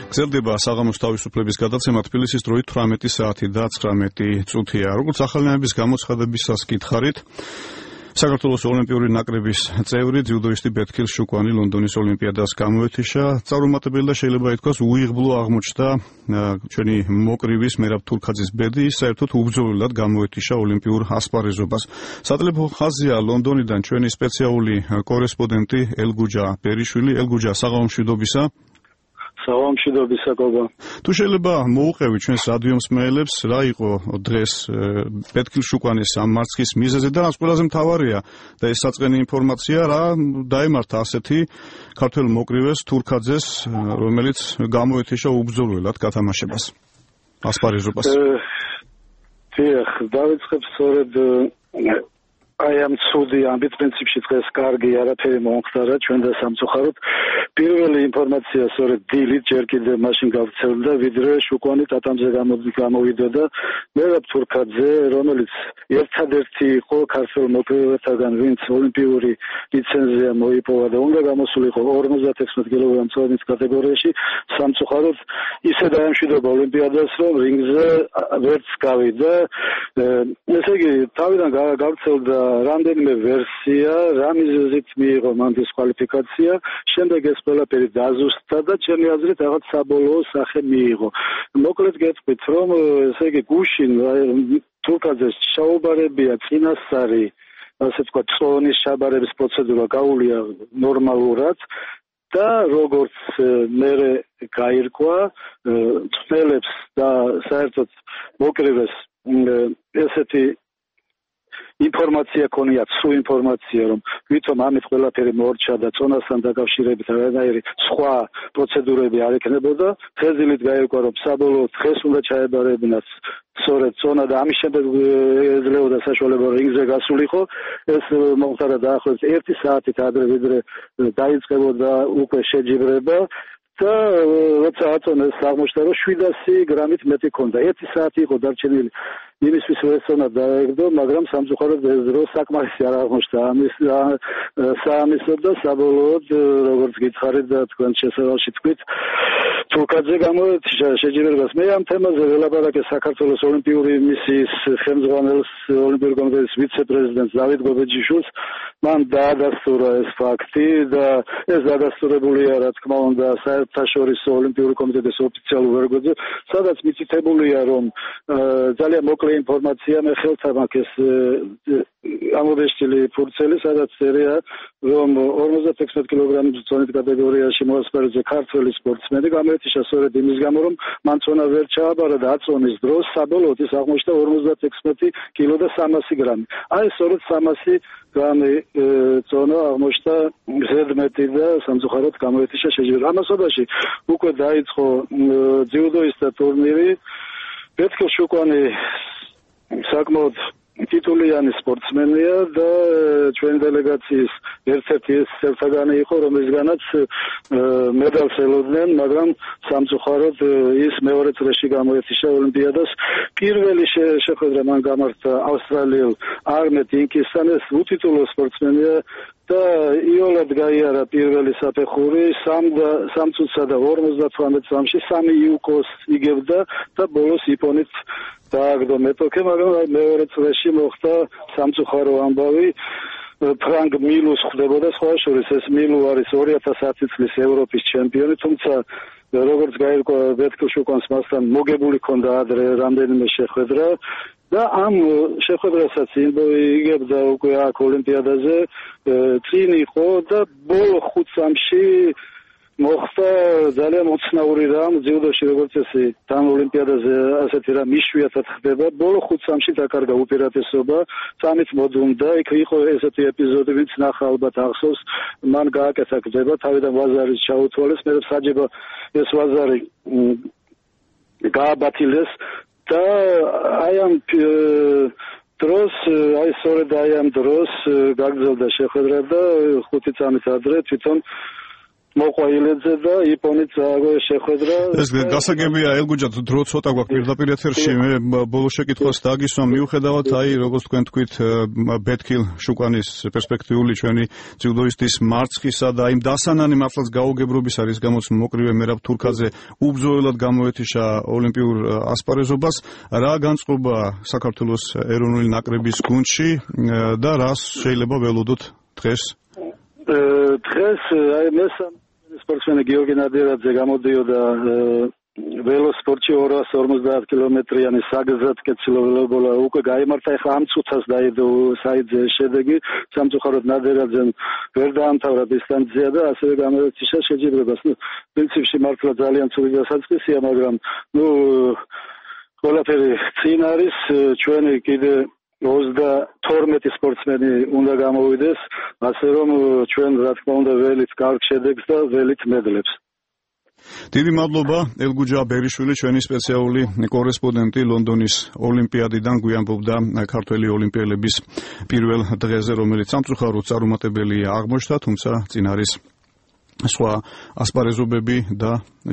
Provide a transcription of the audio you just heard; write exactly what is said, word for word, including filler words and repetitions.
გრძელდება საღამოს თავისუფლების გადაცემა თბილისის დროით თვრამეტი საათი და ცხრამეტი წუთია. როგორც ახალნაების გამოცხადებისას გითხარით, საქართველოს ოლიმპიური ნაკრების წევრი ძიუდოისტი ბეთქილ შუკვანი ლონდონის ოლიმპიადას გამოეთიშა. წარუმატებელი და შეიძლება ითქვას უიღბლო აღმოჩნდა ჩვენი მოკრივის მერაბ თურქაძის ბედი, ის საერთოდ უბრძოლველად გამოეთიშა ოლიმპიურ ასპარეზობას. სატელეფონო ხაზია ლონდონიდან ჩვენი სპეციალური კორესპონდენტი ელგუჯა ბერიშვილი. ელგუჯა, საღამომშვიდობისა. საღამომშვიდობისა, გოგო. თუ შეიძლება მოუყევი ჩვენს რადიო მსმენელებს, რა იყო დღეს ბეთქილ შუკვანის ამ მარცხის მიზეზი და რაც ყველაზე მთავარია და ეს საწყენი ინფორმაცია, რა დაემართა ასეთი ქართველ მოკრივეს თურქაძეს, რომელიც გამოეთიშა უბრძოლველად გათამაშებას, ასპარეზობას. დიახ, დავიწყებ სწორედ აი ამ ცუდი ამით პრინციპში დღეს კარგი არაფერი მომხდარა ჩვენ და სამწუხაროდ. პირველი ინფორმაცია სწორედ დილით ჯერ კიდევ მაშინ გავცელდა, ვიდრე შუკვანი ტატამზე გამოვიდა და მერაბ თურქაძე, რომელიც ერთადერთი იყო ქართველ მოკრივეებთან, ვინც ოლიმპიური ლიცენზია მოიპოვა და უნდა გამოსულიყო ორმოცდაექვსმეტ კილოგრამ წონის კატეგორიაში, სამწუხაროდ ისე დაემშვიდობა ოლიმპიადას, რომ რინგზე ვერც გავიდა. ესე იგი, თავიდან გავცელდა რამდენიმე ვერსია, რა მიზეზით მიიღო მან დისკვალიფიკაცია, შემდეგ ეს ყველაფერი დაზუსტდა და ჩემი აზრით რაღაც საბოლოო სახე მიიღო. მოკლედ გეტყვით, რომ ესე იგი გუშინ თურქაძეს ჩაუბარებია წინასწარი, ასე ვთქვათ, წონის ჩაბარების პროცედურა გაუვლია ნორმალურად და როგორც მერე გაირკვა, წნელებს და საერთოდ მოკრივეს ესეთი ინფორმაცია ქონია, სულ ინფორმაცია, რომ ვითომ ამით ყველაფერი მოორჩა და წონასთან დაკავშირებით არანაირი სხვა პროცედურები არ ექნებოდა. ხეზილით გაირკვა, რომ საბოლოოდ დღეს უნდა ჩაებარებინათ სწორედ წონა და ამის შემდეგ ეძლეოდა საშუალება რინგზე გასულიყო. ეს მომხდარა დაახლოებით ერთი საათით ადრე, ვიდრე დაიწყებოდა უკვე შეჯიბრება. და როცა აწონეს აღმოჩნდა, რომ შვიდასი გრამით მეტი ქონდა. ერთი საათი იყო დარჩენილი იმისთვის, რომ ეს წონა დაეგდო, მაგრამ სამწუხაროდ ეს დრო საკმარისი არ აღმოჩნდა ამის საამისო და საბოლოოდ, როგორც გითხარით და თქვენ შესავალში თქვით, თურქაძე გამოეთიშა შეჯიბრებას. მე ამ თემაზე ველაპარაკე საქართველოს ოლიმპიური მისიის ხელმძღვანელს, ოლიმპიური კომიტეტის ვიცე-პრეზიდენტს დავით გობეჯიშვილს. მან დაადასტურა ეს ფაქტი და ეს დადასტურებულია, რა თქმა უნდა, საერთაშორისო ოლიმპიური კომიტეტის ოფიციალურ ვერგოზე, სადაც მითითებულია, რომ ძალიან მოკლე ინფორმაცია მე ხელთა მაქვს ეს ამობეჭდილი ფურცელი, სადაც წერია, რომ ორმოცდაექვსმეტ კილოგრამის წონის კატეგორიაში მოასპარეზე ქართველი სპორტსმენი გამოეთიშა სწორედ იმის გამო, რომ მან წონა ვერ ჩააბარა და აწონის დროს საბოლოოდ ის აღმოჩნდა ორმოცდაექვსმეტი კილო და სამასი გრამი. აი სწორედ სამასი გრამი წონა აღმოჩნდა ზედმეტი და სამწუხაროდ გამოეთიშა შეჯიბრება. ამასობაში უკვე დაიწყო ძიუდოისტთა ტურნირი. ბეთქილ შუკვანი საკმაოდ ტიტულიანი სპორტსმენია და ჩვენი დელეგაციის ერთ-ერთი ეს წევრთაგანი იყო, რომელისგანაც მედალს ელოდნენ, მაგრამ სამწუხაროდ ის მეორე წრეში გამოეთიშა ოლიმპიადას. პირველი შეხვედრა მან გამართა ავსტრალიელ არმეტ ინკისთან, ეს უტიტულო სპორტსმენია და იოლად გაიარა პირველი საფეხური, სამ წუთსა და ორმოცდათვრამეტ წამში სამი იუკოს იგებდა და ბოლოს იპონით დააგდო მეტოქე, მაგრამ მეორე წრეში მოხდა სამწუხარო ამბავი. ფრანგ მილუს ხვდებოდა სხვა შორის, ეს მილუ არის ორი ათას ათი წლის ევროპის ჩემპიონი, თუმცა როგორც გაირკვა ბეთქილ შუკვანს მასთან მოგებული ჰქონდა ადრე რამდენიმე შეხვედრა და ამ შეხვედრასაც იგებდა უკვე აქ ოლიმპიადაზე, წინ იყო და ბოლო ხუთ წამში მოხდა ძალიან უცნაური რამ ძიუდოში, როგორც ესე თან ოლიმპიადაზე ასეთი რამ იშვიათად ხდება. ბოლო ხუთ წამში დაკარგა უპირატესობა, წამით მოდუნდა, იქ იყო ესეთი ეპიზოდი, ვინც ნახა ალბათ ახსოვს, მან გააკეთა გდება, თავიდან ვაზარი ჩაუთვალეს, მერე საჯება ეს ვაზარი გააბათილეს და აი ამ დროს, აი სწორედ აი ამ დროს გაგრძელდა შეხვედრა და ხუთი წამით ადრე თვითონ მოყვა ილედზე და იპონით აღვე შეხვედრა. ეს გასაგებია ელგუჯა დრო ცოტა გვაქვს პირდაპირ ეთერში. მე ბოლო შეკითხვას დაგისვა მიუხედავად აი როგორც თქვენ თქვით ბეთქილ შუკანის პერსპექტიული ჩვენი ძიუდოისტის მარცხისა და იმ დასანანი მართლაც გაუგებრობის არის გამოც მოკრივე მერაბ თურქაძე უბრძოლელად გამოეთიშა ოლიმპიურ ასპარეზობას. რა განწყობა საქართველოს ეროვნული ნაკრების გუნდში და რას შეიძლება ველოდოთ დღეს? დღეს აი მესამე სპორტსმენი გიორგი ნადირაძე გამოდიოდა ველოსპორტში ორას ორმოცდაათ კილომეტრიანი საგზადკეცილო ველობოლა უკვე გაიმართა. ეხლა ამ წუთას დაიდო საიძე შედეგი. სამწუხაროდ ნადირაძემ ვერ დაამთავრა დისტანცია და ასევე გამოეთიშა შეჯიბრებას. ნუ პრინციპში მართლა ძალიან ცუდი დასაწყისია, მაგრამ ნუ ყველაფერი წინ არის. ჩვენი კიდე ოცდათორმეტი სპორტსმენი უნდა გამოვიდეს, ასე რომ ჩვენ რა თქმა უნდა ველით კარგ შედეგს და ველით მედლებს. დიდი მადლობა ელგუჯა ბერიშვილი, ჩვენი სპეციალური კორესპონდენტი ლონდონის ოლიმპიადიდან გვიამბობდა ქართველი ოლიმპიელების პირველ დღეზე, რომელიც სამწუხაროდ წარუმატებელი აღმოჩნდა, თუმცა წინ არის სხვა ასპარეზობები და